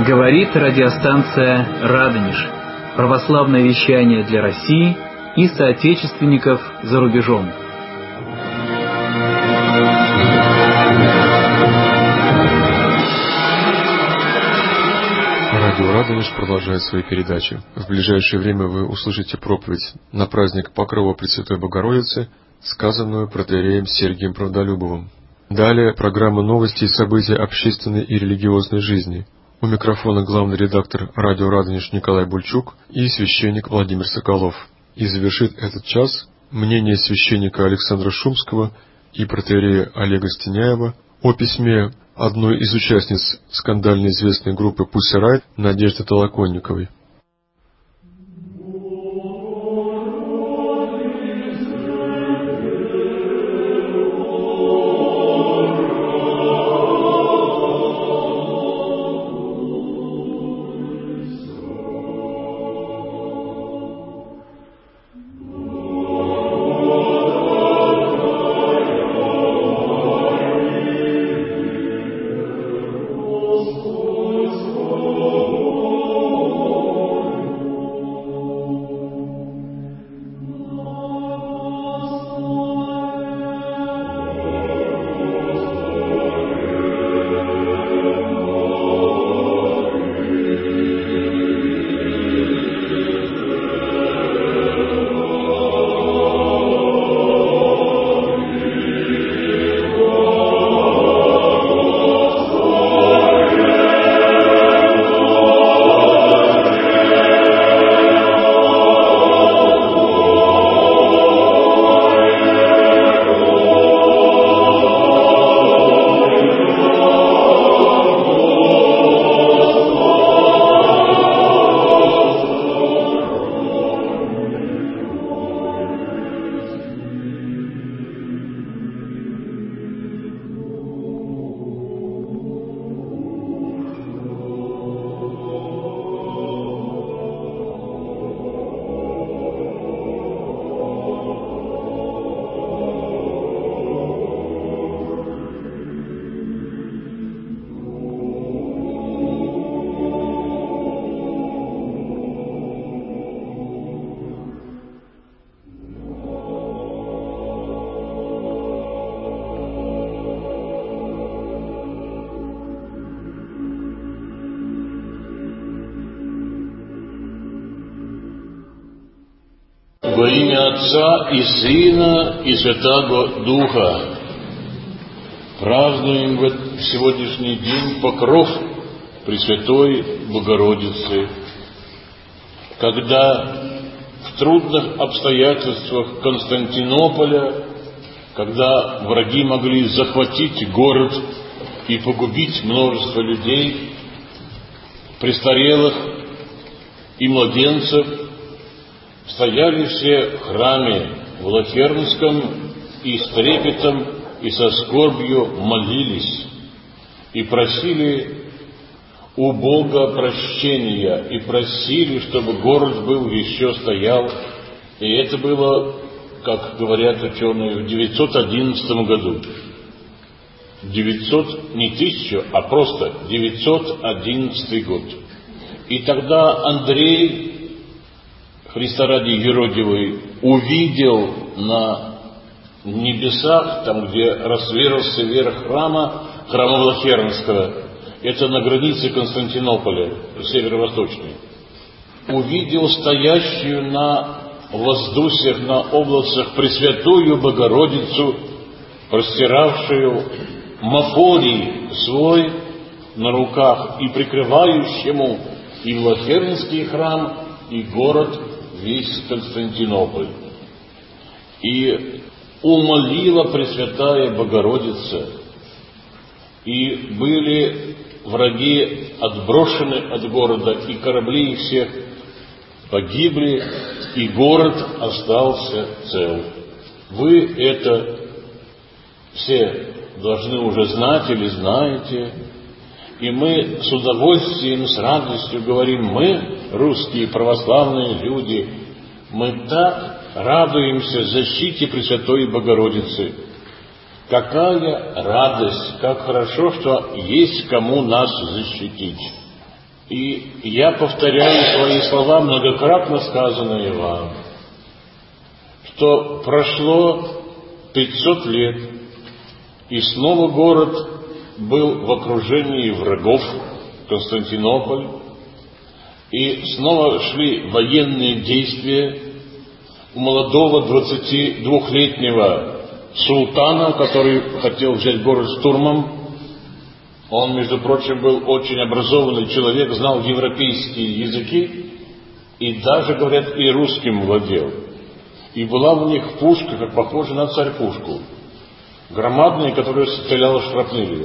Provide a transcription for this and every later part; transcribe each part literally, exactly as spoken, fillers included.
Говорит радиостанция «Радонеж». Православное вещание для России и соотечественников за рубежом. Радио «Радонеж» продолжает свои передачи. В ближайшее время вы услышите проповедь на праздник Покрова Пресвятой Богородицы, сказанную протоиереем Сергием Правдолюбовым. Далее программа новости и события общественной и религиозной жизни. У микрофона главный редактор радио «Радонеж» Николай Бульчук и священник Владимир Соколов. И завершит этот час мнение священника Александра Шумского и протоиерея Олега Стеняева о письме одной из участниц скандально известной группы Pussy Riot Надежды Толоконниковой. Во имя Отца и Сына и Святаго Духа празднуем в сегодняшний день покров Пресвятой Богородицы, когда в трудных обстоятельствах Константинополя, когда враги могли захватить город и погубить множество людей, престарелых и младенцев, стояли все в храме в Лафернском и с трепетом и со скорбью молились и просили у Бога прощения и просили, чтобы город был еще стоял. И это было, как говорят ученые, в девятьсот одиннадцатом году. девятьсот, не тысячу, а просто девятьсот одиннадцатый год. И тогда Андрей, Христа ради Еродивый, увидел на небесах, там, где разверзся верх храма, храма Влахернского, это на границе Константинополя, северо-восточной, увидел стоящую на воздусьях, на облацах Пресвятую Богородицу, простиравшую мафорий свой на руках и прикрывающему и Влахернский храм, и город весь Константинополь. И умолила Пресвятая Богородица, и были враги отброшены от города, и корабли их всех погибли, и город остался цел. Вы это все должны уже знать или знаете, и мы с удовольствием, с радостью говорим: мы, русские православные люди, мы так радуемся защите Пресвятой Богородицы. Какая радость, как хорошо, что есть кому нас защитить. И я повторяю свои слова, многократно сказанные вам, что прошло пятьсот лет, и снова город был в окружении врагов, Константинополь, и снова шли военные действия у молодого двадцатидвухлетнего султана, который хотел взять город штурмом. Он, между прочим, был очень образованный человек, знал европейские языки и даже, говорят, и русским владел. И была у них пушка, как похожа на царь-пушку, громадная, которая стреляла шрапнелью.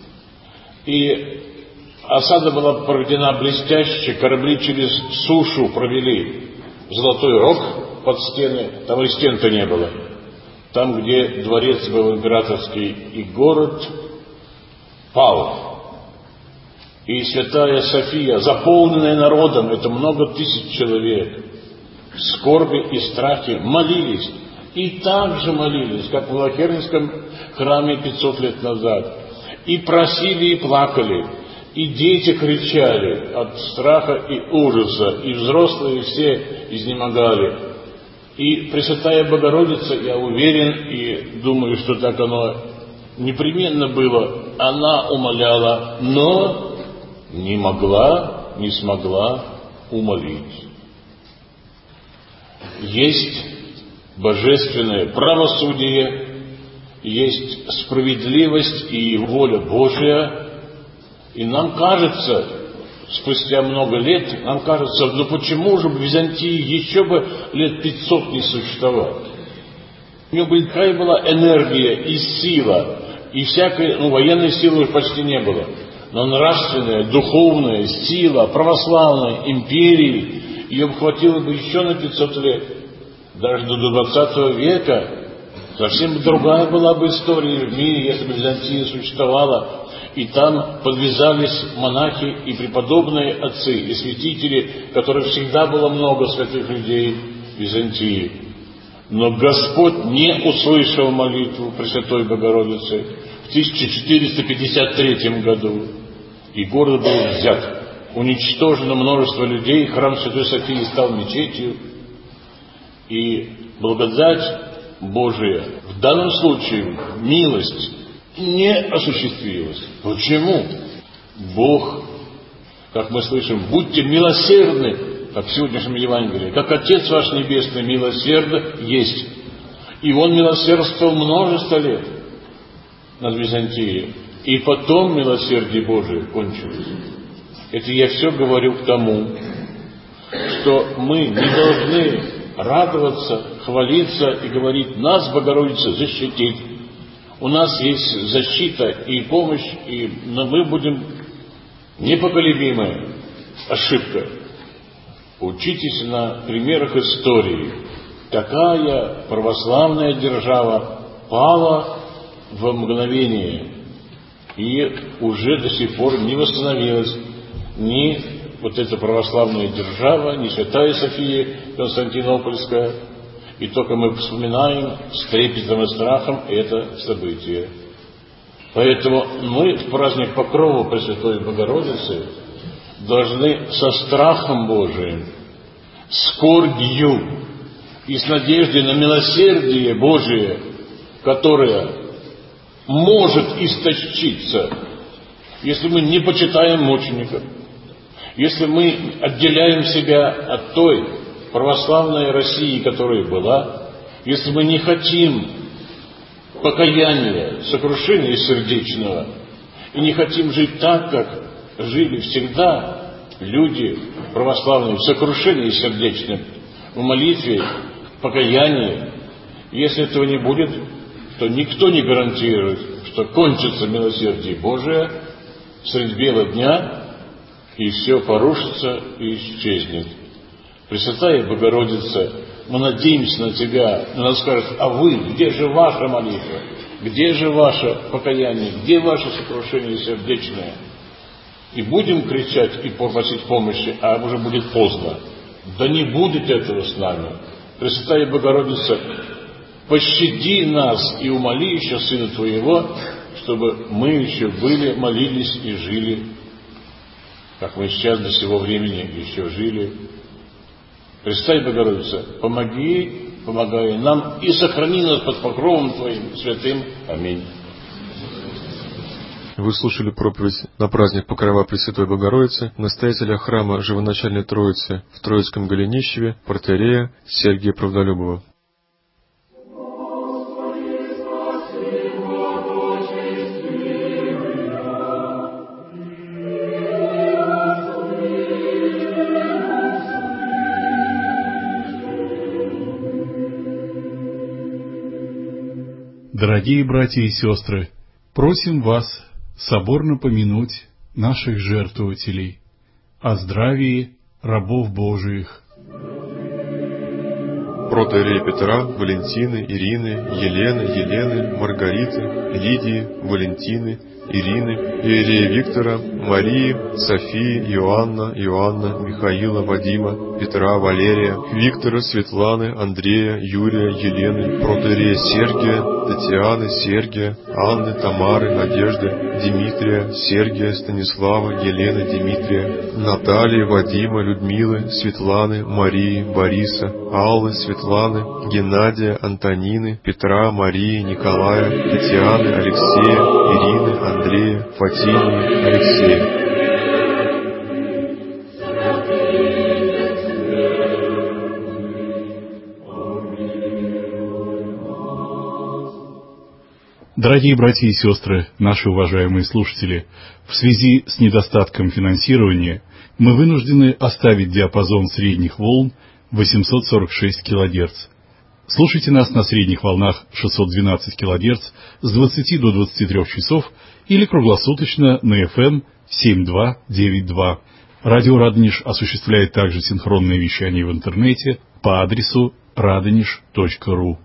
И осада была проведена блестяще, корабли через сушу провели в Золотой Рог под стены, там и стен-то не было. Там, где дворец был императорский, и город пал. И Святая София, заполненная народом, это много тысяч человек, в скорби и страхе молились. И так же молились, как в Лакернском храме пятьсот лет назад. И просили, и плакали. И дети кричали от страха и ужаса. И взрослые все изнемогали. И Пресвятая Богородица, я уверен и думаю, что так оно непременно было, она умоляла, но не могла, не смогла умолить. Есть божественное правосудие, есть справедливость и воля Божия, и нам кажется, спустя много лет, нам кажется, ну почему же в Византии еще бы лет пятьсот не существовало? У нее бы какая была энергия и сила, и всякой, ну, военной силы почти не было, но нравственная, духовная сила православной империи, ее бы хватило бы еще на пятьсот лет, даже до двадцатого века. Совсем другая была бы история в мире, если бы Византия существовала, и там подвязались монахи и преподобные отцы, и святители, которых всегда было много святых людей в Византии. Но Господь не услышал молитву Пресвятой Богородицы в тысяча четыреста пятьдесят третьем году, и город был взят. Уничтожено множество людей, храм Святой Софии стал мечетью, и благодать Божия в данном случае, милость, не осуществилась. Почему? Бог, как мы слышим, будьте милосердны, как в сегодняшнем Евангелии, как Отец ваш Небесный милосерд есть. И Он милосердствовал множество лет над Византией. И потом милосердие Божие кончилось. Это я все говорю к тому, что мы не должны радоваться, хвалиться и говорить, нас Богородица защитит. У нас есть защита и помощь, и мы будем непоколебимая. Ошибка. Учитесь на примерах истории. Такая православная держава пала в мгновение и уже до сих пор не восстановилась ни вот эта православная держава, ни Святая София Константинопольская. И только мы вспоминаем с трепетом и страхом это событие. Поэтому мы в праздник Покрова Пресвятой Богородицы должны со страхом Божиим, скорбью и с надеждой на милосердие Божие, которое может истощиться, если мы не почитаем мучеников, если мы отделяем себя от той православной России, которая была, если мы не хотим покаяния, сокрушения сердечного, и не хотим жить так, как жили всегда люди православные, в сокрушении сердечном, в молитве, в покаянии. Если этого не будет, то никто не гарантирует, что кончится милосердие Божие средь бела дня, и все порушится и исчезнет. Пресвятая Богородица, мы надеемся на Тебя, но она скажет, а вы, где же ваша молитва? Где же ваше покаяние? Где ваше сокрушение сердечное? И будем кричать и попросить помощи, а уже будет поздно. Да не будет этого с нами. Пресвятая Богородица, пощади нас и умоли еще Сына Твоего, чтобы мы еще были, молились и жили. как мы сейчас до сего времени еще жили. Пресвятая Богородица, помоги, помогай нам и сохрани нас под покровом Твоим святым. Аминь. Вы слушали проповедь на праздник Покрова Пресвятой Богородицы настоятеля храма Живоначальной Троицы в Троицком Голенищеве протоиерея Сергия Правдолюбова. Дорогие братья и сестры, просим вас соборно помянуть наших жертвователей, о здравии рабов Божиих. Протоиерея Петра, Валентины, Ирины, Елены, Елены, Маргариты, Лидии, Валентины, Ирины, иерея Виктора, Марии, Софии, Иоанна, Иоанна, Михаила, Вадима, Петра, Валерия, Виктора, Светланы, Андрея, Юрия, Елены, протоиерея Сергия, Татьяны, Сергия, Анны, Тамары, Надежды, Дмитрия, Сергия, Станислава, Елены, Дмитрия, Натальи, Вадима, Людмилы, Светланы, Марии, Бориса, Аллы, Светланы, Геннадия, Антонины, Петра, Марии, Николая, Татьяны, Алексея, Ирины, Андрея, Фатимии, Алексея. Дорогие братья и сестры, наши уважаемые слушатели, в связи с недостатком финансирования мы вынуждены оставить диапазон средних волн восемьсот сорок шесть килогерц. Слушайте нас на средних волнах шестьсот двенадцать килогерц с двадцати до двадцати трёх часов или круглосуточно на эф эм семь два девять два. Радио Радонеж осуществляет также синхронное вещание в интернете по адресу радонеж точка ру.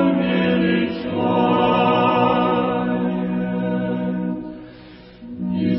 Yeah.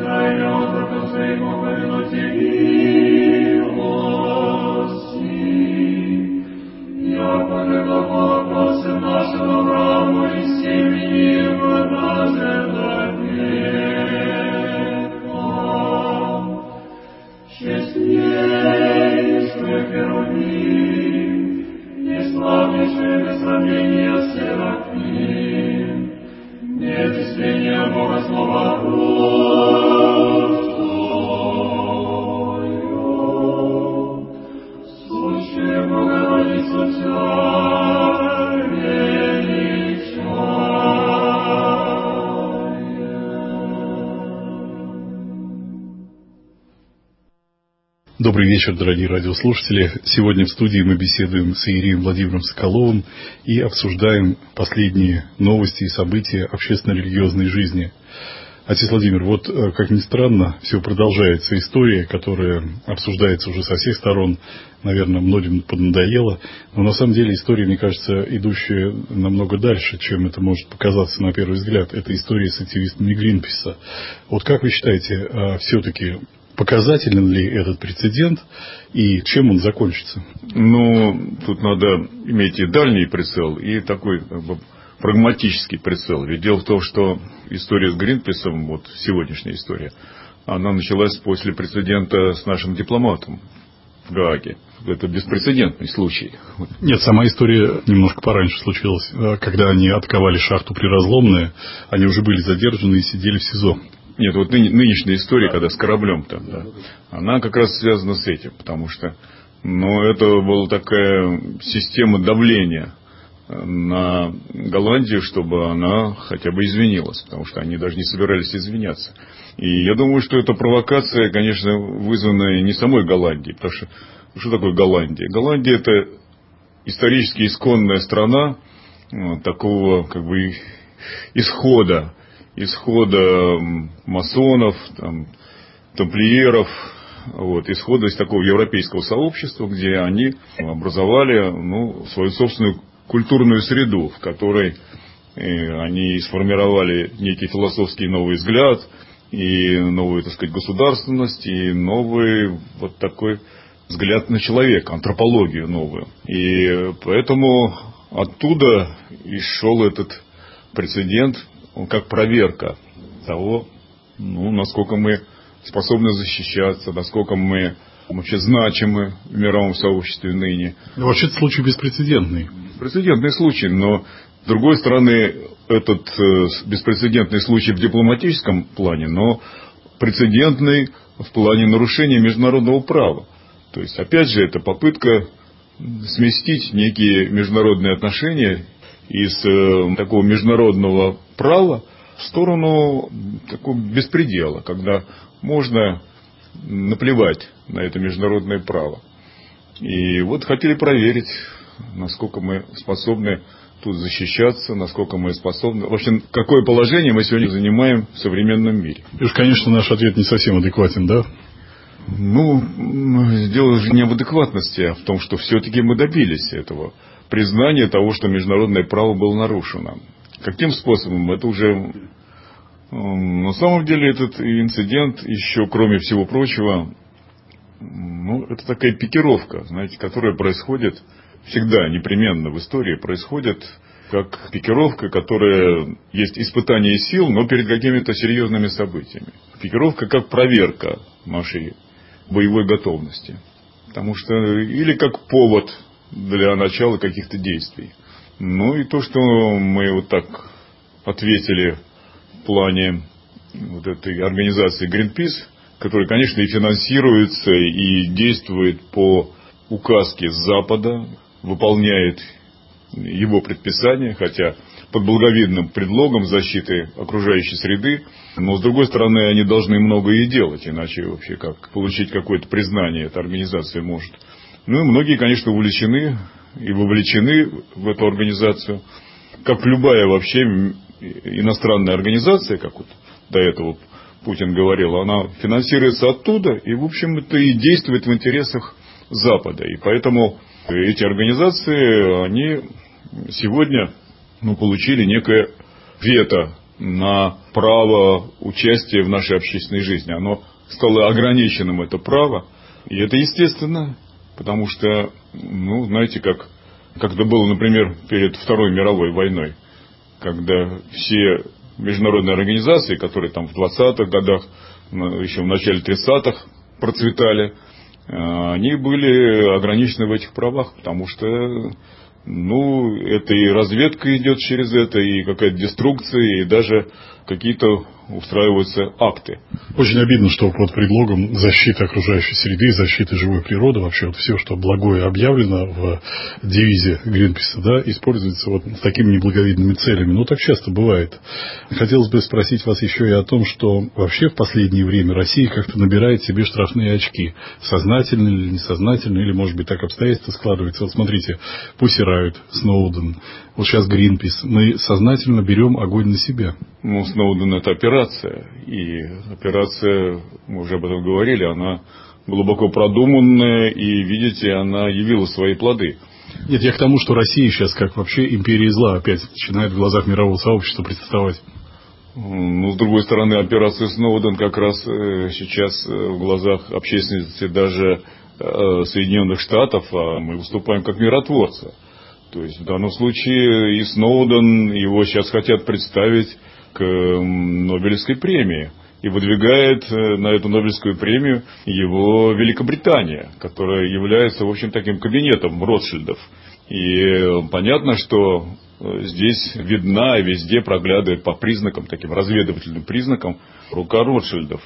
Добрый вечер, дорогие радиослушатели. Сегодня в студии мы беседуем с иереем Владимиром Соколовым и обсуждаем последние новости и события общественно-религиозной жизни. Отец Владимир, вот, как ни странно, все продолжается история, которая обсуждается уже со всех сторон, наверное, многим поднадоело, но на самом деле история, мне кажется, идущая намного дальше, чем это может показаться на первый взгляд. Это история с активистами Гринписа. Вот как вы считаете, все-таки показателен ли этот прецедент и чем он закончится? Ну, тут надо иметь и дальний прицел, и такой как бы прагматический прицел. Ведь дело в том, что история с Гринписом, вот сегодняшняя история, она началась после прецедента с нашим дипломатом в Гааге. Это беспрецедентный случай. Нет, сама история немножко пораньше случилась. Когда они атаковали шахту Приразломная, они уже были задержаны и сидели в СИЗО. Нет, вот ны- нынешняя история, когда с кораблем там, да, она как раз связана с этим, потому что, ну, это была такая система давления на Голландию, чтобы она хотя бы извинилась, потому что они даже не собирались извиняться. И я думаю, что эта провокация, конечно, вызвана не самой Голландией, потому что что такое Голландия? Голландия — это исторически исконная страна вот, такого как бы исхода, исхода масонов, там, тамплиеров, вот, исхода из такого европейского сообщества, где они образовали ну, свою собственную культурную среду, в которой э, они сформировали некий философский новый взгляд, и новую, так сказать, государственность, и новый вот такой взгляд на человека, антропологию новую. И поэтому оттуда и шел этот прецедент, он как проверка того, ну, насколько мы способны защищаться, насколько мы вообще значимы в мировом сообществе ныне. Вообще-то случай беспрецедентный. Прецедентный случай, но с другой стороны, этот э, беспрецедентный случай в дипломатическом плане, но прецедентный в плане нарушения международного права. То есть, опять же, это попытка сместить некие международные отношения из э, такого международного права в сторону такого беспредела, когда можно наплевать на это международное право. И вот хотели проверить, насколько мы способны тут защищаться, насколько мы способны... В общем, какое положение мы сегодня занимаем в современном мире. И уж, конечно, наш ответ не совсем адекватен, да? Ну, дело же не в адекватности, а в том, что все-таки мы добились этого признания того, что международное право было нарушено. Каким способом? Это уже... На самом деле этот инцидент еще, кроме всего прочего, ну, это такая пикировка, знаете, которая происходит всегда, непременно в истории происходит как пикировка, которая есть испытание сил, но перед какими-то серьезными событиями. Пикировка как проверка нашей боевой готовности. Потому что или как повод для начала каких-то действий. Ну и то, что мы вот так ответили в плане вот этой организации Greenpeace, которая, конечно, и финансируется, и действует по указке с Запада, выполняет его предписания, хотя под благовидным предлогом защиты окружающей среды, но с другой стороны они должны многое и делать, иначе вообще как получить какое-то признание эта организация может. Ну и многие, конечно, увлечены и вовлечены в эту организацию, как любая вообще иностранная организация, как вот до этого Путин говорил, она финансируется оттуда и, в общем, это и действует в интересах Запада. И поэтому эти организации, они сегодня ну, получили некое вето на право участия в нашей общественной жизни. Оно стало ограниченным, это право. И это естественно, потому что, ну, знаете, как, как это было, например, перед Второй мировой войной, когда все международные организации, которые там в двадцатых годах, еще в начале тридцатых процветали, они были ограничены в этих правах, потому что, ну, это и разведка идет через это, и какая-то деструкция, и даже какие-то устраиваются акты. Очень обидно, что под предлогом защиты окружающей среды, защиты живой природы, вообще вот все, что благое объявлено в девизе Гринписа, да, используется вот с такими неблаговидными целями. Ну, так часто бывает. Хотелось бы спросить вас еще и о том, что вообще в последнее время Россия как-то набирает себе штрафные очки. Сознательно или несознательно, или, может быть, так обстоятельства складываются. Вот смотрите, Пусси Райт, Сноуден, вот сейчас Гринпис. Мы сознательно берем огонь на себя. Ну, Сноуден — это операция. И операция, мы уже об этом говорили, она глубоко продуманная, и, видите, она явила свои плоды. Нет, я к тому, что Россия сейчас, как вообще империя зла, опять начинает в глазах мирового сообщества представать. Ну, с другой стороны, операция Сноуден как раз сейчас в глазах общественности даже Соединенных Штатов, а мы выступаем как миротворцы. То есть в данном случае и Сноуден, его сейчас хотят представить к Нобелевской премии. И выдвигает на эту Нобелевскую премию его Великобритания, которая является, в общем, таким кабинетом Ротшильдов. И понятно, что здесь видна и везде проглядывает по признакам, таким разведывательным признакам, рука Ротшильдов.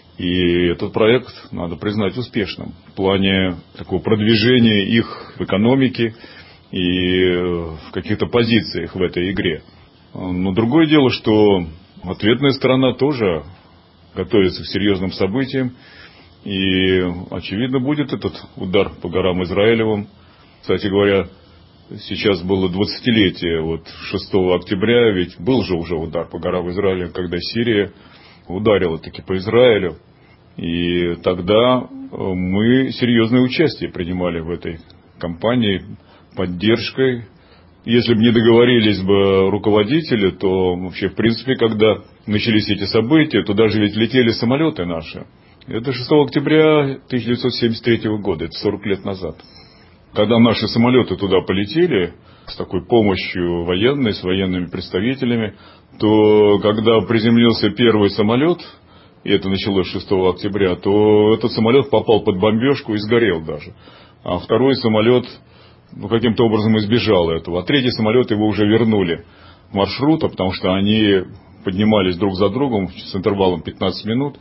И этот проект, надо признать, успешным в плане такого продвижения их в экономике и в каких-то позициях в этой игре. Но другое дело, что ответная сторона тоже готовится к серьезным событиям. И, очевидно, будет этот удар по горам Израилевым. Кстати говоря, сейчас было двадцатилетие вот шестого октября, ведь был же уже удар по горам Израилевым, когда Сирия ударила таки по Израилю. И тогда мы серьезное участие принимали в этой кампании поддержкой. Если бы не договорились бы руководители, то вообще, в принципе, когда начались эти события, то даже ведь летели самолеты наши. Это шестого октября тысяча девятьсот семьдесят третьего года, это сорок лет назад. Когда наши самолеты туда полетели, с такой помощью военной, с военными представителями, то когда приземлился первый самолет, и это началось шестого октября, то этот самолет попал под бомбежку и сгорел даже. А второй самолет, ну, каким-то образом избежал этого. А третий самолет его уже вернули маршрута, потому что они поднимались друг за другом с интервалом пятнадцать минут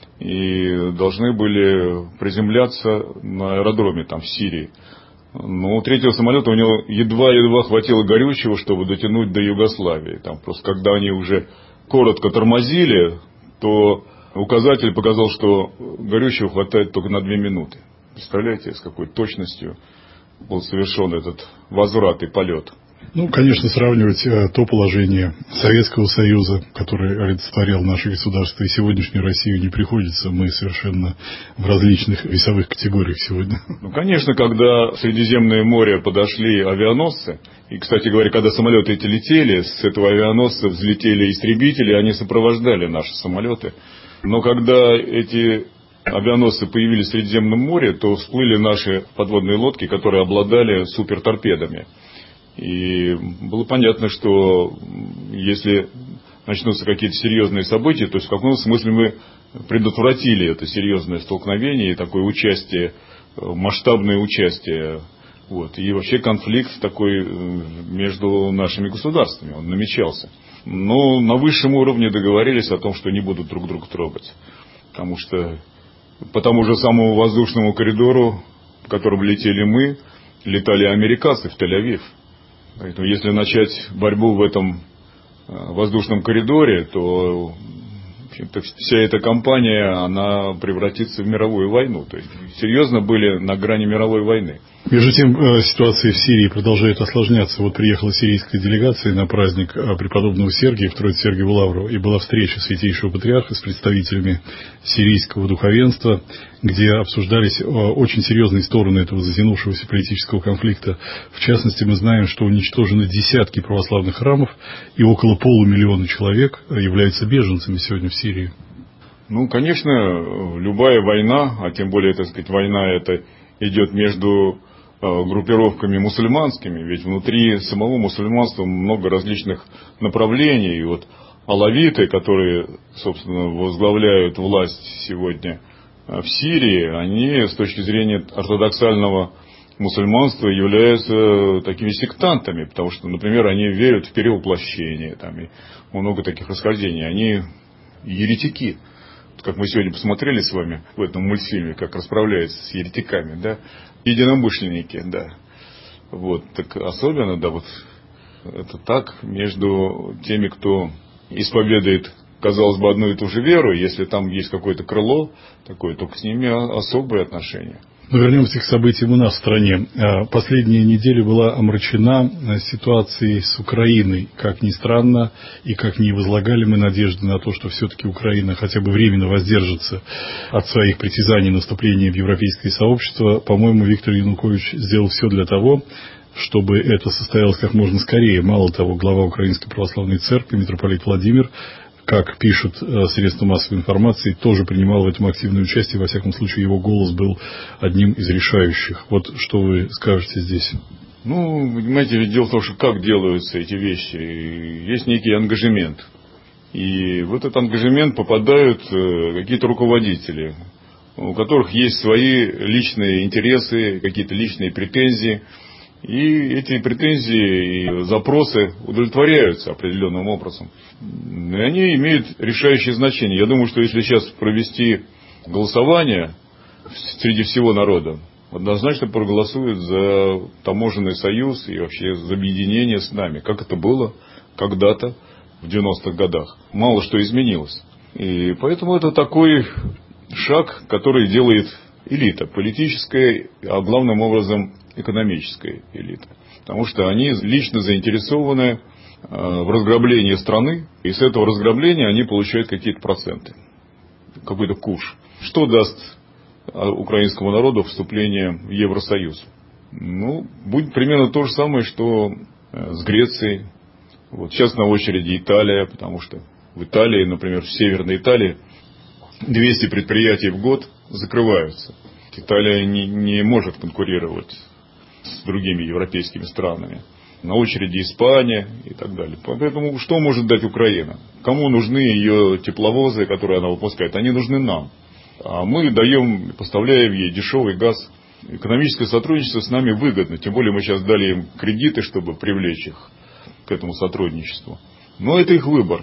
и должны были приземляться на аэродроме там в Сирии. Но у третьего самолета у него едва-едва хватило горючего, чтобы дотянуть до Югославии. Там просто когда они уже коротко тормозили, то указатель показал, что горючего хватает только на две минуты. Представляете, с какой точностью был совершен этот возврат и полет. Ну, конечно, сравнивать э, то положение Советского Союза, который олицетворял наше государство, и сегодняшнюю Россию не приходится. Мы совершенно в различных весовых категориях сегодня. Ну, конечно, когда в Средиземное море подошли авианосцы, и, кстати говоря, когда самолеты эти летели, с этого авианосца взлетели истребители, они сопровождали наши самолеты. Но когда эти авианосцы появились в Средиземном море, то всплыли наши подводные лодки, которые обладали суперторпедами. И было понятно, что если начнутся какие-то серьезные события, то есть в каком смысле мы предотвратили это серьезное столкновение и такое участие, масштабное участие. Вот. И вообще конфликт такой между нашими государствами, он намечался. Но на высшем уровне договорились о том, что не будут друг друга трогать. Потому что по тому же самому воздушному коридору, по которому летели мы, летали американцы в Тель-Авив. Поэтому если начать борьбу в этом воздушном коридоре, то вся эта кампания, она превратится в мировую войну. То есть серьезно были на грани мировой войны. Между тем, ситуация в Сирии продолжает осложняться. Вот приехала сирийская делегация на праздник преподобного Сергия в Троице-Сергиеву Лавру, и была встреча Святейшего Патриарха с представителями сирийского духовенства, где обсуждались очень серьезные стороны этого затянувшегося политического конфликта. В частности, мы знаем, что уничтожены десятки православных храмов, и около полумиллиона человек являются беженцами сегодня в Сирии. Ну, конечно, любая война, а тем более, так сказать, война эта идет между группировками мусульманскими, ведь внутри самого мусульманства много различных направлений. И вот алавиты, которые, собственно, возглавляют власть сегодня в Сирии, они с точки зрения ортодоксального мусульманства являются такими сектантами, потому что, например, они верят в перевоплощение, там и много таких расхождений. Они еретики. Как мы сегодня посмотрели с вами в этом мультфильме, как расправляются с еретиками, да, единомышленники, да. Вот, так особенно, да, вот это так между теми, кто исповедует, казалось бы, одну и ту же веру, если там есть какое-то крыло такое, только с ними особые отношения. Но вернемся к событиям у нас в стране. Последняя неделя была омрачена ситуацией с Украиной. Как ни странно, и как ни возлагали мы надежды на то, что все-таки Украина хотя бы временно воздержится от своих притязаний на вступление в европейское сообщество, по-моему, Виктор Янукович сделал все для того, чтобы это состоялось как можно скорее. Мало того, глава Украинской Православной Церкви, митрополит Владимир, как пишут средства массовой информации, тоже принимал в этом активное участие. Во всяком случае, его голос был одним из решающих. Вот что вы скажете здесь? Ну, понимаете, дело в том, что как делаются эти вещи. Есть некий ангажемент. И в этот ангажемент попадают какие-то руководители, у которых есть свои личные интересы, какие-то личные претензии. И эти претензии и запросы удовлетворяются определенным образом. И они имеют решающее значение. Я думаю, что если сейчас провести голосование среди всего народа, однозначно проголосуют за таможенный союз и вообще за объединение с нами, как это было когда-то в девяностых годах. Мало что изменилось. И поэтому это такой шаг, который делает элита политическая, а главным образом экономическая элита. Потому что они лично заинтересованы в разграблении страны, и с этого разграбления они получают какие-то проценты, какой-то куш. Что даст украинскому народу вступление в Евросоюз? Ну, будет примерно то же самое, что с Грецией. Вот сейчас на очереди Италия, потому что в Италии, например, в Северной Италии двести предприятий в год закрываются. Италия не, не может конкурировать с другими европейскими странами. На очереди Испания и так далее. Поэтому что может дать Украина? Кому нужны ее тепловозы, которые она выпускает? Они нужны нам. А мы даем, поставляем ей дешевый газ. Экономическое сотрудничество с нами выгодно. Тем более мы сейчас дали им кредиты, чтобы привлечь их к этому сотрудничеству. Но это их выбор.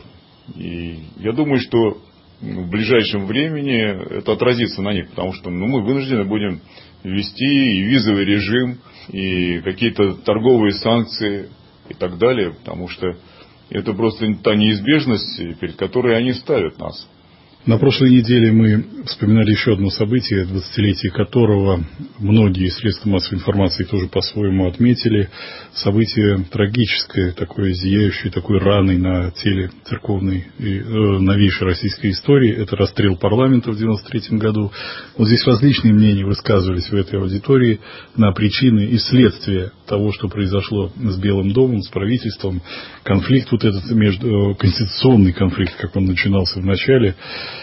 И я думаю, что в ближайшем времени это отразится на них, потому что ну, мы вынуждены будем ввести и визовый режим, и какие-то торговые санкции и так далее, потому что это просто та неизбежность, перед которой они ставят нас. На прошлой неделе мы вспоминали еще одно событие, двадцатилетие которого многие средства массовой информации тоже по-своему отметили. Событие трагическое, такое зияющее, такой раной на теле церковной и э, новейшей российской истории. Это расстрел парламента в девяносто третьем году. Вот здесь различные мнения высказывались в этой аудитории на причины и следствия того, что произошло с Белым домом, с правительством. Конфликт вот этот между, конституционный конфликт, как он начинался в начале.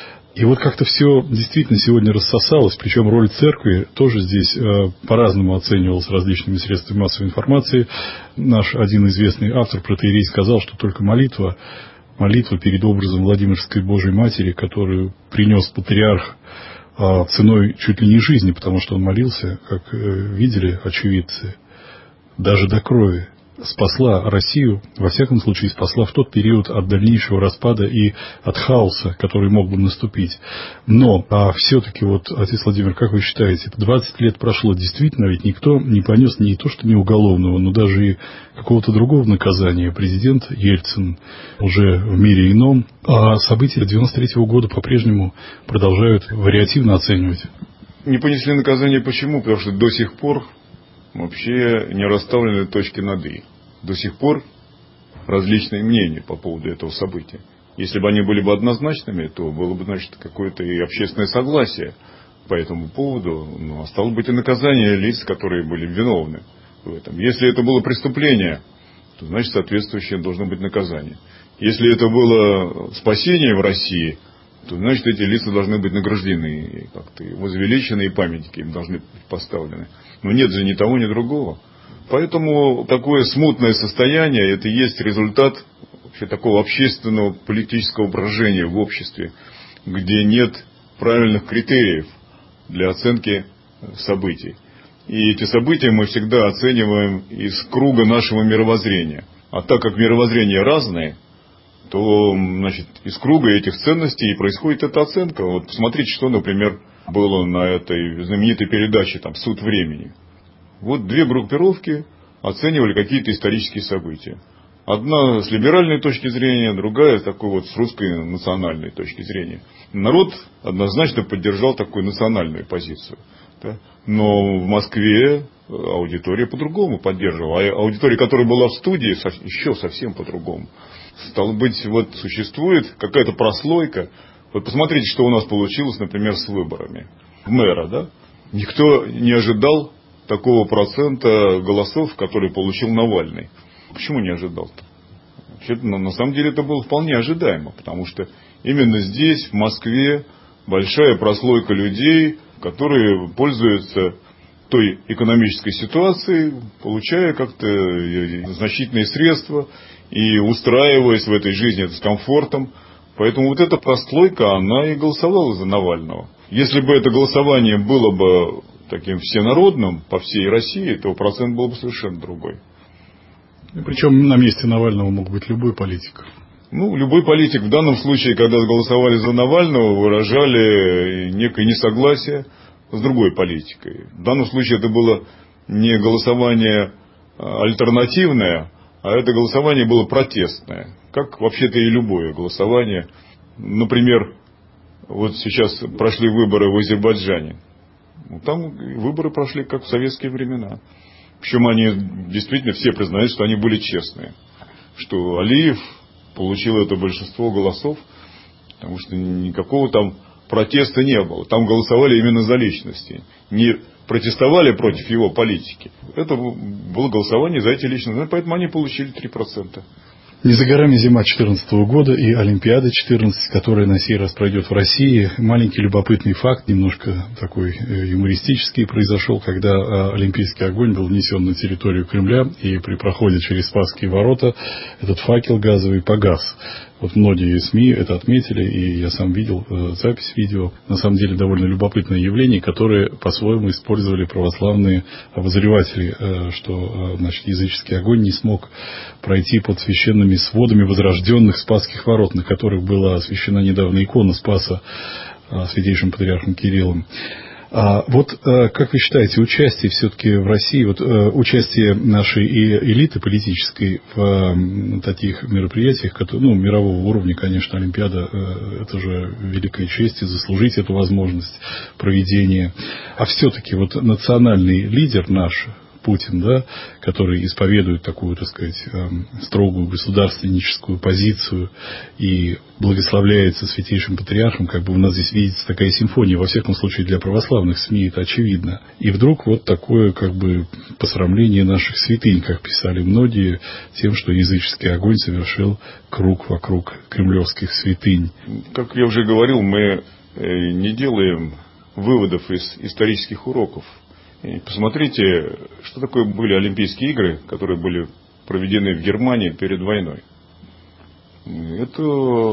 И вот как-то все действительно сегодня рассосалось, причем роль церкви тоже здесь э, по-разному оценивалась различными средствами массовой информации. Наш один известный автор, протоиерей, сказал, что только молитва, молитва перед образом Владимирской Божией Матери, которую принес патриарх э, ценой чуть ли не жизни, потому что он молился, как э, видели очевидцы, даже до крови спасла Россию, во всяком случае спасла в тот период от дальнейшего распада и от хаоса, который мог бы наступить. Но, а все-таки, вот, отец Владимир, как вы считаете, двадцать лет прошло, действительно, ведь никто не понес не то, что не уголовного, но даже и какого-то другого наказания. Президент Ельцин уже в мире ином, а события девяносто третьего года по-прежнему продолжают вариативно оценивать. Не понесли наказание почему? Потому что до сих пор вообще не расставлены точки над «и». До сих пор различные мнения по поводу этого события. Если бы они были бы однозначными, то было бы, значит, какое-то и общественное согласие по этому поводу. Ну, а стало быть и наказание лиц, которые были виновны в этом. Если это было преступление, то, значит, соответствующее должно быть наказание. Если это было спасение в России, то, значит, эти лица должны быть награждены, как-то возвеличены, и памятники им должны быть поставлены. Но нет же ни того, ни другого. Поэтому такое смутное состояние, это и есть результат вообще такого общественного политического брожения в обществе, где нет правильных критериев для оценки событий. И эти события мы всегда оцениваем из круга нашего мировоззрения. А так как мировоззрения разные, то, значит, из круга этих ценностей и происходит эта оценка. Вот посмотрите, что, например, было на этой знаменитой передаче там «Суд времени». Вот две группировки оценивали какие-то исторические события. Одна с либеральной точки зрения, другая с такой вот с русской национальной точки зрения. Народ однозначно поддержал такую национальную позицию. Да? Но в Москве аудитория по-другому поддерживала. А аудитория, которая была в студии, еще совсем по-другому. Стало быть, вот существует какая-то прослойка. Вот посмотрите, что у нас получилось, например, с выборами мэра. Да? Никто не ожидал такого процента голосов, который получил Навальный. Почему не ожидал-то? Вообще-то, на самом деле это было вполне ожидаемо, потому что именно здесь, в Москве, большая прослойка людей, которые пользуются той экономической ситуацией, получая как-то значительные средства и устраиваясь в этой жизни с комфортом. Поэтому вот эта прослойка, она и голосовала за Навального. Если бы это голосование было бы таким всенародным по всей России, то процент был бы совершенно другой. Причем на месте Навального мог быть любой политик. Ну, любой политик в данном случае, когда голосовали за Навального, выражали некое несогласие с другой политикой. В данном случае это было не голосование альтернативное, а это голосование было протестное. Как вообще-то и любое голосование. Например, вот сейчас прошли выборы в Азербайджане. Там выборы прошли как в советские времена. Причем они действительно все признают, что они были честные. Что Алиев получил это большинство голосов, потому что никакого там протеста не было. Там голосовали именно за личности. Не протестовали против его политики. Это было голосование за эти личности. Поэтому они получили три процента. Не за горами зима две тысячи четырнадцатого года и Олимпиада две тысячи четырнадцать, которая на сей раз пройдет в России. Маленький любопытный факт, немножко такой юмористический, произошел, когда олимпийский огонь был внесен на территорию Кремля, и при проходе через Спасские ворота этот факел газовый погас. Вот многие СМИ это отметили, и я сам видел э, запись видео. На самом деле довольно любопытное явление, которое по-своему использовали православные обозреватели, э, что э, значит, языческий огонь не смог пройти под священными сводами возрожденных Спасских ворот, на которых была освящена недавно икона Спаса э, святейшим патриархом Кириллом. А вот как вы считаете, участие все-таки в России, вот участие нашей элиты политической в таких мероприятиях, которые, ну, мирового уровня, конечно, Олимпиада, это же великая честь, и заслужить эту возможность проведения. А все-таки вот национальный лидер наш, Путин, да, который исповедует такую, так сказать, строгую государственническую позицию и благословляется святейшим патриархом, как бы у нас здесь видится такая симфония, во всяком случае для православных СМИ это очевидно. И вдруг вот такое, как бы, посрамление наших святынь, как писали многие, тем, что языческий огонь совершил круг вокруг кремлевских святынь. Как я уже говорил, мы не делаем выводов из исторических уроков. И посмотрите, что такое были Олимпийские игры, которые были проведены в Германии перед войной. Это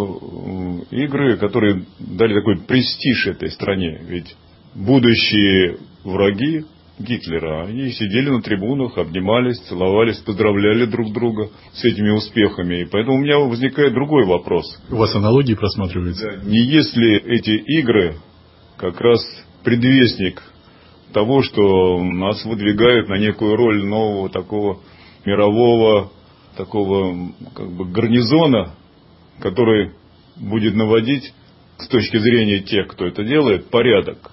игры, которые дали такой престиж этой стране. Ведь будущие враги Гитлера. Они сидели на трибунах, обнимались, целовались, поздравляли друг друга с этими успехами. И поэтому у меня возникает другой вопрос. У вас аналогии просматриваются? Да, не есть ли эти игры как раз предвестник того, что нас выдвигают на некую роль нового такого мирового такого как бы гарнизона, который будет наводить с точки зрения тех, кто это делает, порядок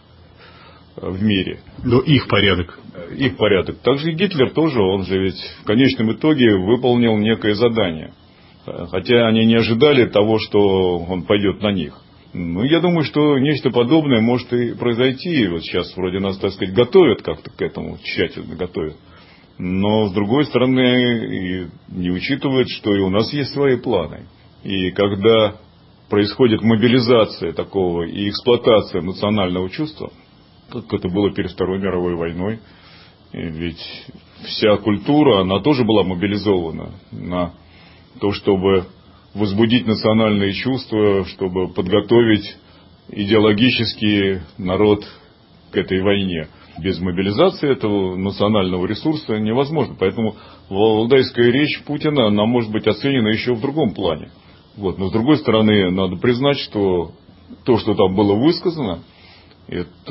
в мире. Но их порядок. Их порядок. Также и Гитлер тоже, он же ведь в конечном итоге выполнил некое задание. Хотя они не ожидали того, что он пойдет на них. Ну, я думаю, что нечто подобное может и произойти. Вот сейчас вроде нас, так сказать, готовят как-то к этому, тщательно готовят. Но, с другой стороны, не учитывают, что и у нас есть свои планы. И когда происходит мобилизация такого и эксплуатация национального чувства, как это было перед Второй мировой войной, ведь вся культура, она тоже была мобилизована на то, чтобы возбудить национальные чувства, чтобы подготовить идеологически народ к этой войне. Без мобилизации этого национального ресурса невозможно. Поэтому валдайская речь Путина, она может быть оценена еще в другом плане. Вот. Но с другой стороны, надо признать, что то, что там было высказано, это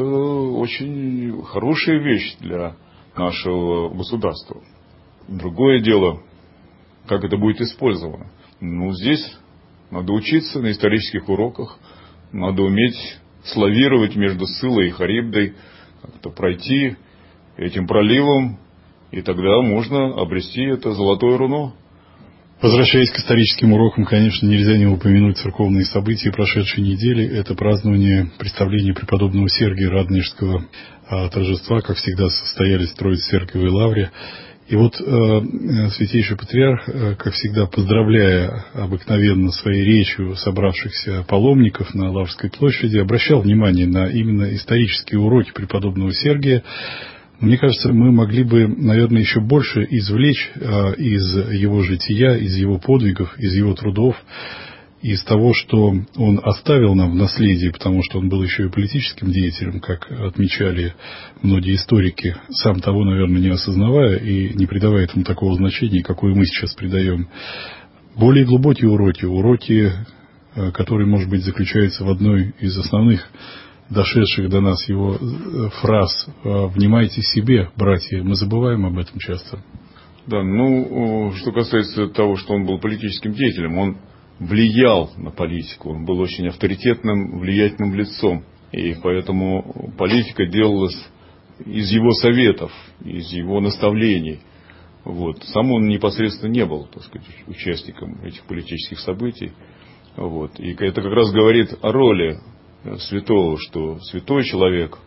очень хорошая вещь для нашего государства. Другое дело, как это будет использовано. Ну, здесь надо учиться на исторических уроках, надо уметь славировать между Сциллой и Харибдой, как-то пройти этим проливом, и тогда можно обрести это золотое руно. Возвращаясь к историческим урокам, конечно, нельзя не упомянуть церковные события прошедшей недели. Это празднование представления преподобного Сергия Радонежского торжества, как всегда, состоялись в Троице-Церковной лавре. И вот э, святейший патриарх, э, как всегда, поздравляя обыкновенно своей речью собравшихся паломников на Лаврской площади, обращал внимание на именно исторические уроки преподобного Сергия. Мне кажется, мы могли бы, наверное, еще больше извлечь э, из его жития, из его подвигов, из его трудов, из того, что он оставил нам в наследие, потому что он был еще и политическим деятелем, как отмечали многие историки, сам того, наверное, не осознавая и не придавая этому такого значения, какое мы сейчас придаем. Более глубокие уроки, уроки, которые, может быть, заключаются в одной из основных дошедших до нас его фраз «Внимайте себе, братья». Мы забываем об этом часто. Да, ну, что касается того, что он был политическим деятелем, он влиял на политику, он был очень авторитетным, влиятельным лицом. И поэтому политика делалась из его советов, из его наставлений. Вот. Сам он непосредственно не был, так сказать, участником этих политических событий. Вот. И это как раз говорит о роли святого, что святой человек,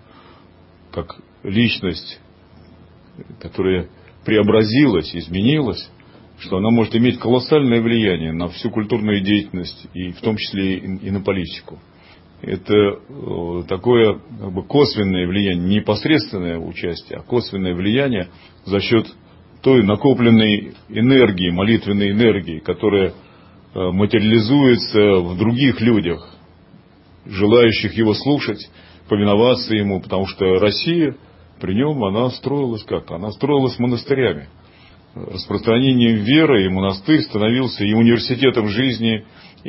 как личность, которая преобразилась, изменилась, что она может иметь колоссальное влияние на всю культурную деятельность, и в том числе и на политику. Это такое как бы косвенное влияние, не непосредственное участие, а косвенное влияние за счет той накопленной энергии, молитвенной энергии, которая материализуется в других людях, желающих его слушать, повиноваться ему, потому что Россия при нем, она строилась как? Она строилась монастырями. Распространением веры, и монастырь становился и университетом жизни,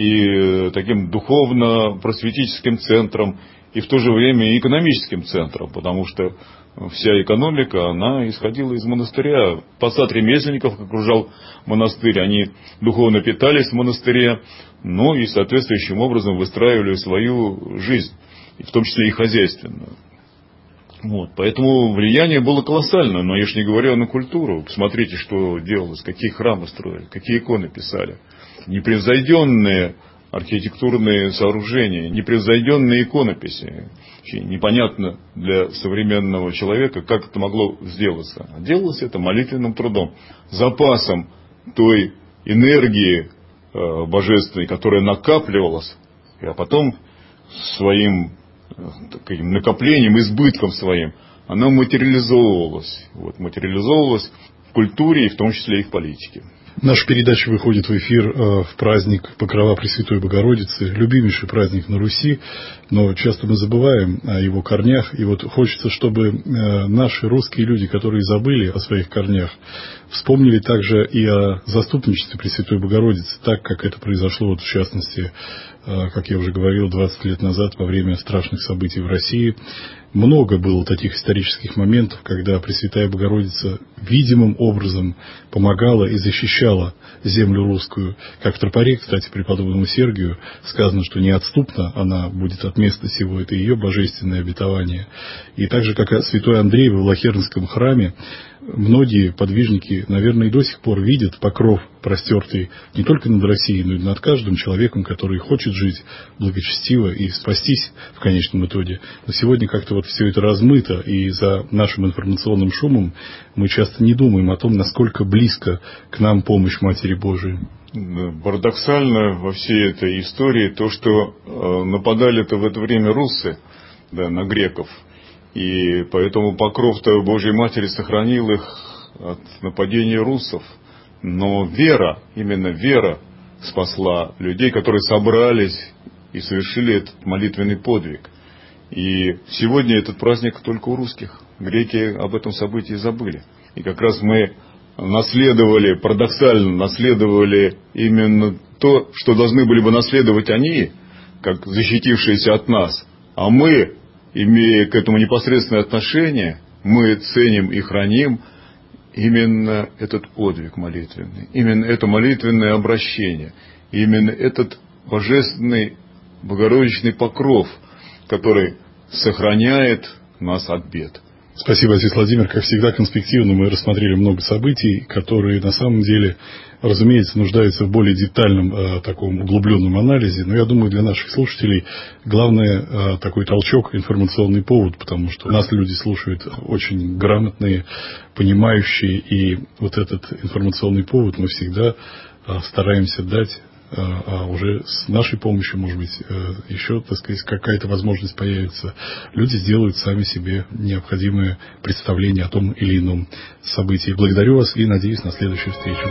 и таким духовно-просветительским центром, и в то же время и экономическим центром, потому что вся экономика, она исходила из монастыря. Посад ремесленников окружал монастырь, они духовно питались в монастыре, ну и соответствующим образом выстраивали свою жизнь, в том числе и хозяйственную. Вот, поэтому влияние было колоссальное, но я же не говорю на культуру. Посмотрите, что делалось, какие храмы строили, какие иконы писали. Непревзойденные архитектурные сооружения, непревзойденные иконописи. Непонятно для современного человека, как это могло сделаться. А делалось это молитвенным трудом, запасом той энергии э, божественной, которая накапливалась, а потом своим таким накоплением, избытком своим, она материализовывалась. Вот, материализовывалась в культуре и в том числе и в политике. Наша передача выходит в эфир в праздник Покрова Пресвятой Богородицы, любимейший праздник на Руси, но часто мы забываем о его корнях, и вот хочется, чтобы наши русские люди, которые забыли о своих корнях, вспомнили также и о заступничестве Пресвятой Богородицы, так как это произошло, вот, в частности, как я уже говорил, двадцать лет назад во время страшных событий в России. Много было таких исторических моментов, когда Пресвятая Богородица видимым образом помогала и защищала землю русскую. Как в тропаре, кстати, преподобному Сергию сказано, что неотступно она будет от места сего, это ее божественное обетование. И так же, как и святой Андрей в Влахернском храме, многие подвижники, наверное, и до сих пор видят покров, простертый не только над Россией, но и над каждым человеком, который хочет жить благочестиво и спастись в конечном итоге. Но сегодня как-то вот все это размыто, и за нашим информационным шумом мы часто не думаем о том, насколько близко к нам помощь Матери Божией. Парадоксально во всей этой истории то, что нападали-то в это время руссы, да, на греков. И поэтому покров-то Божьей Матери сохранил их от нападения руссов. Но вера, именно вера спасла людей, которые собрались и совершили этот молитвенный подвиг. И сегодня этот праздник только у русских. Греки об этом событии забыли. И как раз мы наследовали, парадоксально наследовали именно то, что должны были бы наследовать они, как защитившиеся от нас. А мы, имея к этому непосредственное отношение, мы ценим и храним именно этот подвиг молитвенный, именно это молитвенное обращение, именно этот божественный богородичный покров, который сохраняет нас от бед. Спасибо, отец Владимир. Как всегда, конспективно мы рассмотрели много событий, которые на самом деле, разумеется, нуждаются в более детальном, э, таком углубленном анализе. Но я думаю, для наших слушателей главное э, такой толчок, информационный повод, потому что нас люди слушают очень грамотные, понимающие, и вот этот информационный повод мы всегда э, стараемся дать. А уже с нашей помощью, может быть, еще, так сказать, какая-то возможность появится. Люди сделают сами себе необходимое представление о том или ином событии. Благодарю вас и надеюсь на следующую встречу.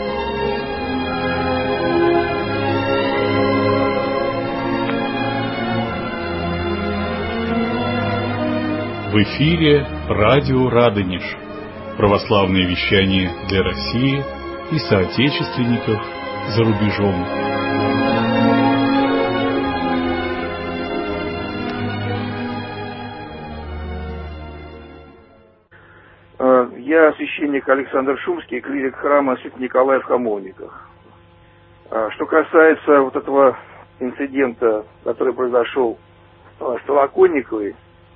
В эфире радио Радонеж. Православное вещание для России и соотечественников за рубежом. Я священник Александр Шумский, клирик храма Святого Николая в Хамовниках. Что касается вот этого инцидента, который произошел с Толоконниковой,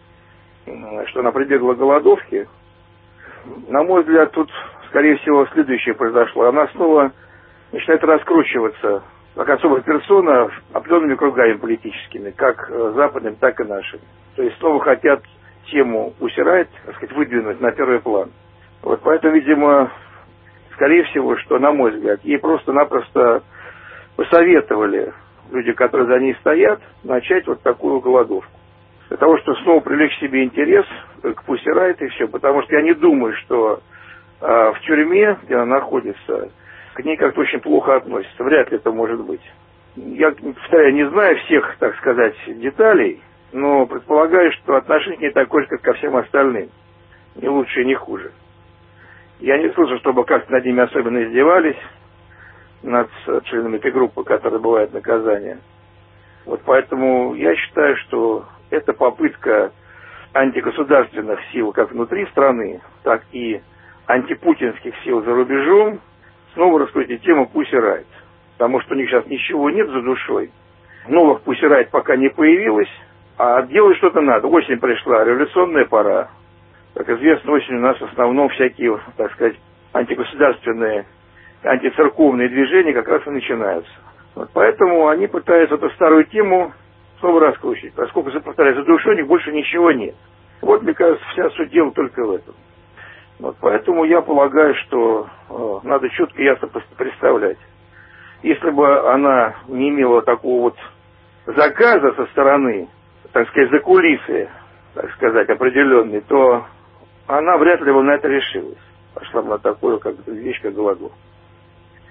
что она прибегла к голодовке, на мой взгляд, тут, скорее всего, следующее произошло. Она снова начинает раскручиваться как особая персона определенными кругами политическими, как западными, так и нашими. То есть снова хотят тему усирать, так сказать, выдвинуть на первый план. Вот поэтому, видимо, скорее всего, что, на мой взгляд, ей просто-напросто посоветовали люди, которые за ней стоят, начать вот такую голодовку. Для того, чтобы снова привлечь к себе интерес к Пусирайт и все. Потому что я не думаю, что э, в тюрьме, где она находится, к ней как-то очень плохо относятся. Вряд ли это может быть. Я, повторяю, не знаю всех, так сказать, деталей, но предполагаю, что отношение к ней такое же, как ко всем остальным. Ни лучше, ни хуже. Я не слышал, чтобы как-то над ними особенно издевались, над членами этой группы, которые бывают наказания. Вот поэтому я считаю, что это попытка антигосударственных сил как внутри страны, так и антипутинских сил за рубежом снова раскрутить тему Пусирайт. Потому что у них сейчас ничего нет за душой. Новых Пусирайт пока не появилось, а делать что-то надо. Осень пришла, революционная пора. Как известно, осенью у нас в основном всякие, так сказать, антигосударственные, антицерковные движения как раз и начинаются. Вот поэтому они пытаются эту старую тему снова раскручивать. Поскольку, повторяю, за душой у них больше ничего нет. Вот, мне кажется, вся суть дела только в этом. Вот поэтому я полагаю, что э, надо четко и ясно представлять. Если бы она не имела такого вот заказа со стороны, так сказать, за кулисы, так сказать, определенной, то она вряд ли бы на это решилась. Пошла бы на такую как, вещь, как голодовку.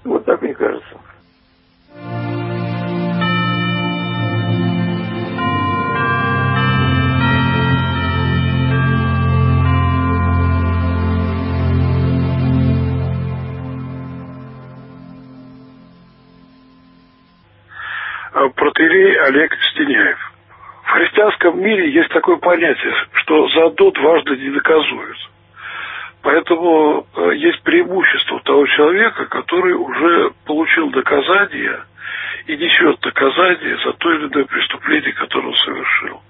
Вот так мне кажется. Протоиерей Олег Стеняев. В христианском мире есть такое понятие, что за одно дважды не наказуют. Поэтому есть преимущество того человека, который уже получил наказание и несет наказание за то или иное преступление, которое он совершил.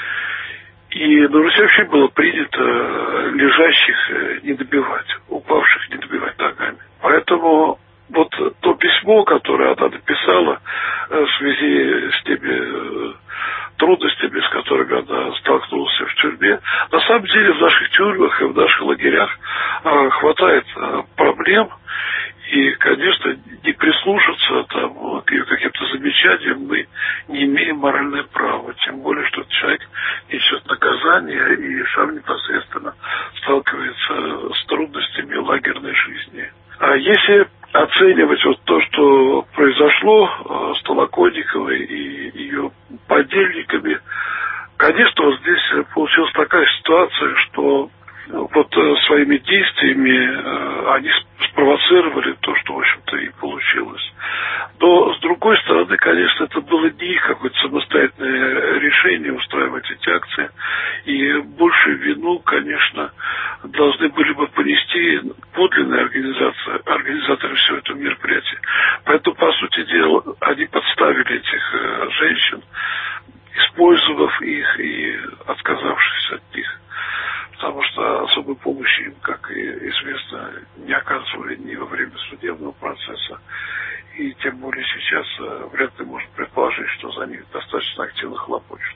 И на Руси вообще было принято лежащих не добивать, упавших не добивать ногами. Поэтому вот то письмо, которое она написала в связи с теми трудностями, с которыми она столкнулась в тюрьме, на самом деле в наших тюрьмах и в наших лагерях хватает проблем. И, конечно, не прислушаться там, к ее каким-то замечаниям мы не имеем моральное право. Тем более, что человек несет наказание и сам непосредственно сталкивается с трудностями лагерной жизни. А если оценивать вот то, что произошло с Толоконниковой и ее подельниками, конечно, вот здесь получилась такая ситуация, что вот своими действиями они спровоцировали то, что, в общем-то, и получилось. Но, с другой стороны, конечно, это было не их какое-то самостоятельное решение устраивать эти акции. И большую вину, конечно, должны были бы понести подлинные организации, организаторы всего этого мероприятия. Поэтому, по сути дела, они подставили этих женщин, использовав их и отказавшись от них. Потому что особой помощи им, как и известно, не оказывали ни во время судебного процесса. И тем более сейчас вряд ли можно предположить, что за них достаточно активно хлопочут.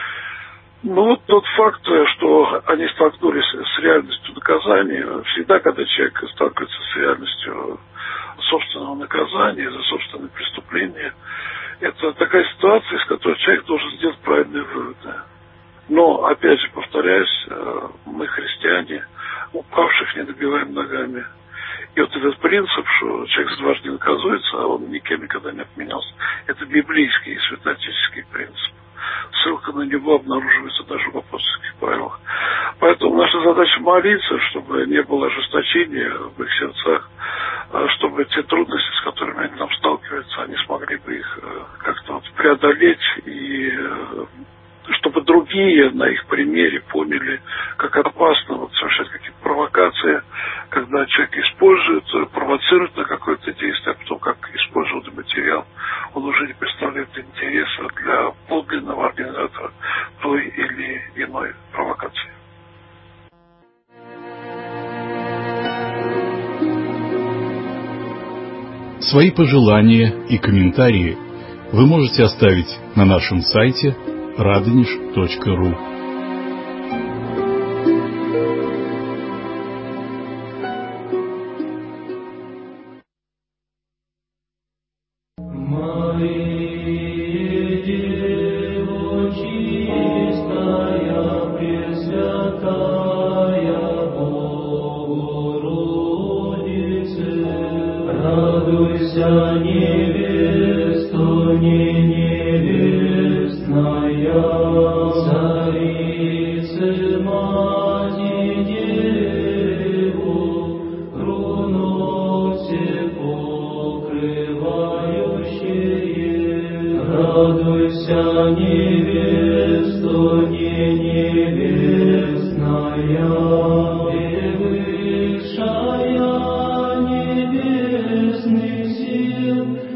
Ну вот тот факт, что они столкнулись с реальностью наказания, всегда, когда человек сталкивается с реальностью собственного наказания за собственное преступление, это такая ситуация, из которой человек должен сделать правильные выводы. Но, опять же, повторяюсь, мы, христиане, упавших не добиваем ногами. И вот этот принцип, что человек дважды не наказуется, а он никем никогда не отменялся, это библейский и святоотеческий принцип. Ссылка на него обнаруживается даже в апостольских правилах. Поэтому наша задача молиться, чтобы не было ожесточения в их сердцах, чтобы те трудности, с которыми они там сталкиваются, они смогли бы их как-то вот преодолеть и чтобы другие на их примере поняли, как опасно вот совершать какие-то провокации, когда человек использует, провоцирует на какое-то действие, а потом, как использованный материал, он уже не представляет интереса для подлинного организатора той или иной провокации. Свои пожелания и комментарии вы можете оставить на нашем сайте радонеж точка ру. Превыше небесных сил,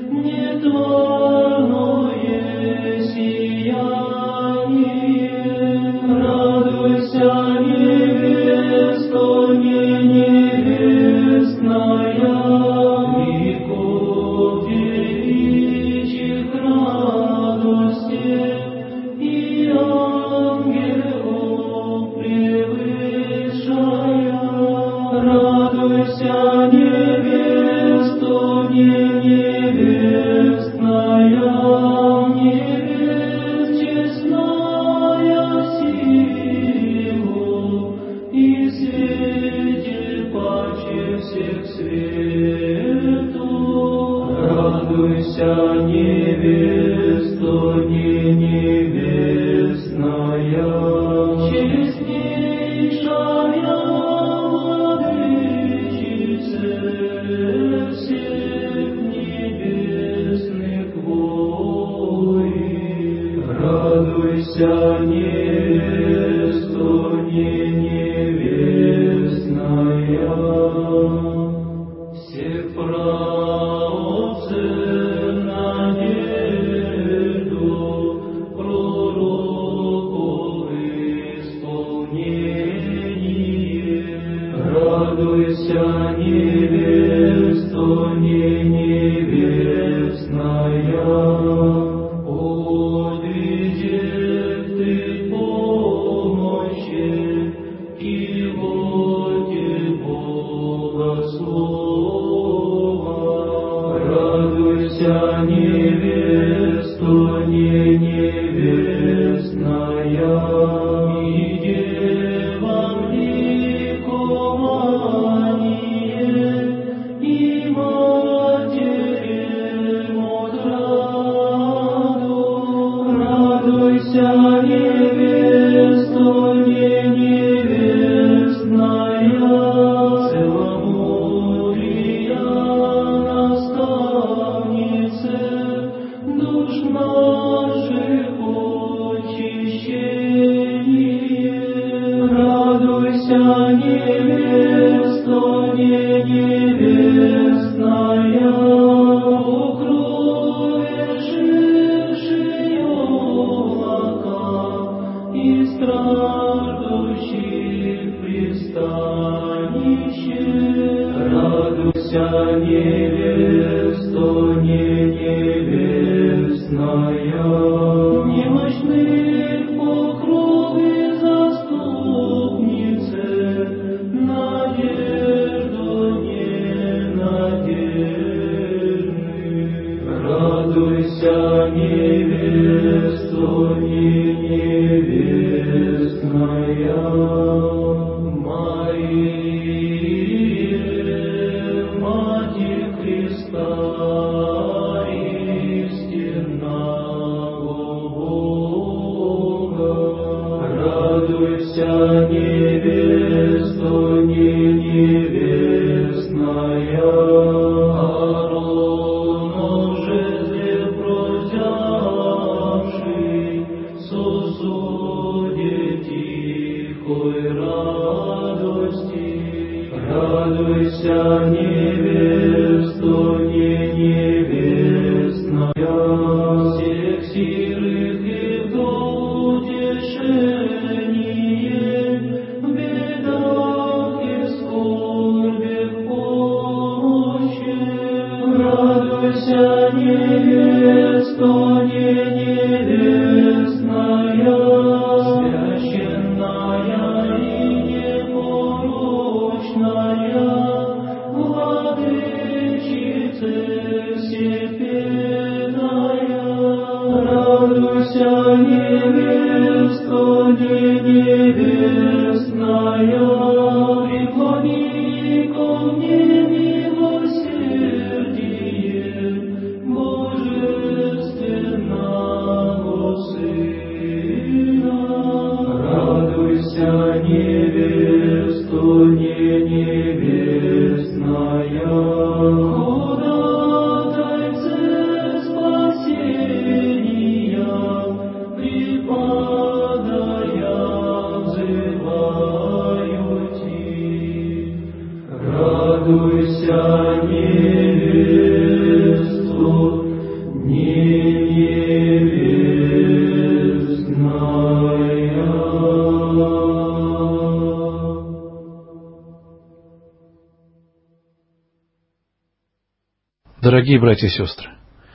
Дорогие братья и сестры,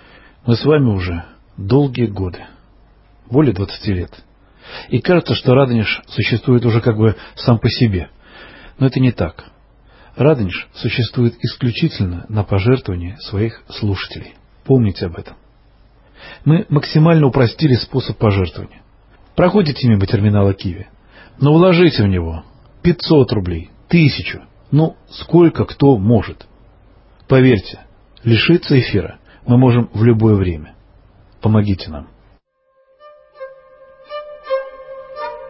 мы с вами уже долгие годы, более двадцати лет. И кажется, что Радонеж существует уже как бы сам по себе. Но это не так. Радонеж существует исключительно на пожертвование своих слушателей. Помните об этом. Мы максимально упростили способ пожертвования. Проходите мимо терминала Киви, но вложите в него пятьсот рублей, тысячу, ну сколько кто может. Поверьте, лишиться эфира мы можем в любое время. Помогите нам.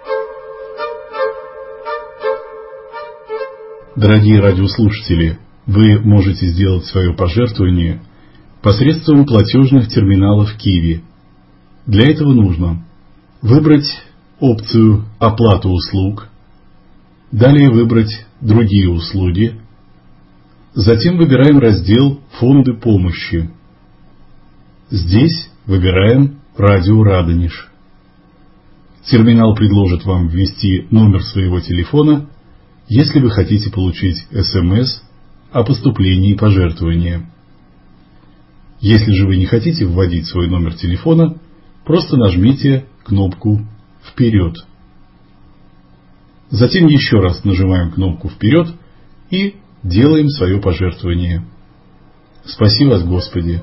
Дорогие радиослушатели, вы можете сделать свое пожертвование посредством платежных терминалов Киви. Для этого нужно выбрать опцию «Оплата услуг», далее выбрать «Другие услуги», затем выбираем раздел «Фонды помощи». Здесь выбираем «Радио Радонеж». Терминал предложит вам ввести номер своего телефона, если вы хотите получить СМС о поступлении пожертвования. Если же вы не хотите вводить свой номер телефона, просто нажмите кнопку «Вперед». Затем еще раз нажимаем кнопку «Вперед» и делаем свое пожертвование. Спаси вас, Господи!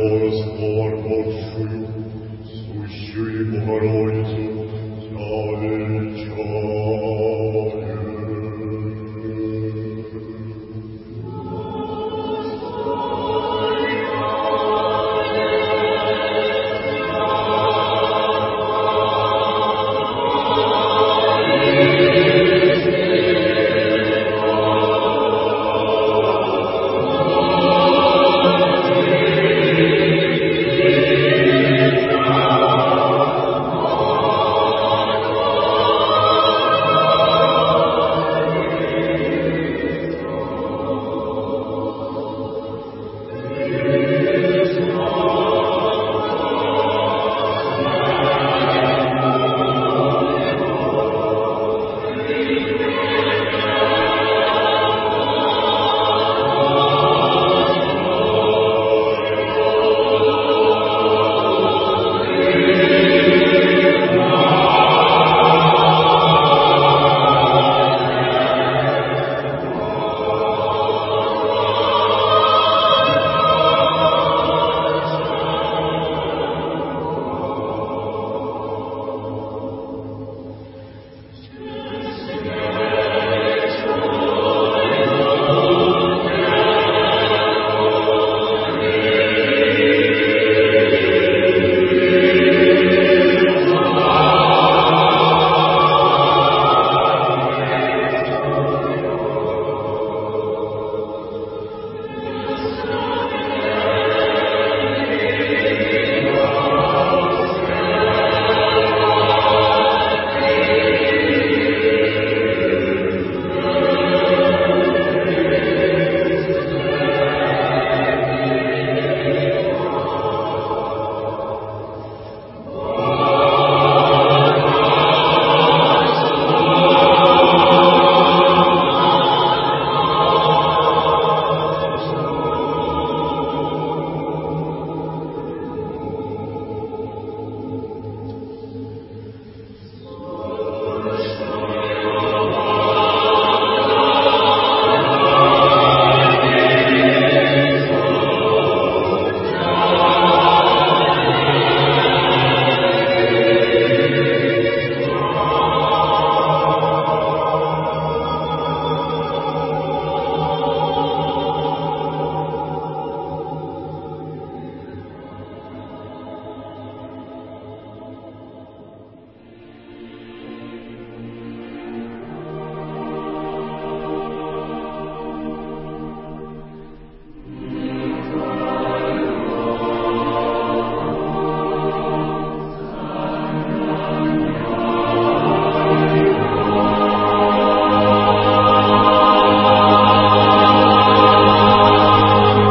Богородицу, славе